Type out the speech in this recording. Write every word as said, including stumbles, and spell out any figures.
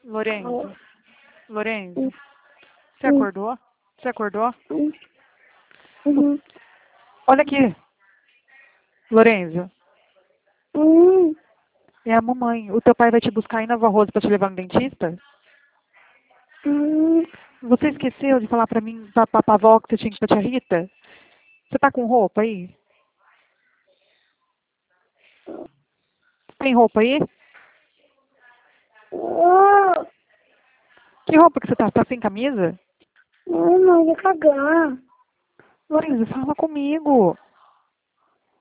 Lorenzo, Lorenzo, Hum. você Hum. acordou? Você acordou? Hum. Uhum. Olha aqui, Lorenzo, Hum. é a mamãe. O teu pai vai te buscar em Nova Rosa pra te levar no dentista? Hum. Você esqueceu de falar pra mim, pra, pra, pra avó que você tinha que ir pra tia Rita? Você tá com roupa aí? Tem roupa aí? Oh, Que roupa que você tá? Você tá sem camisa? não, não, vou cagar. Lorenzo, fala comigo.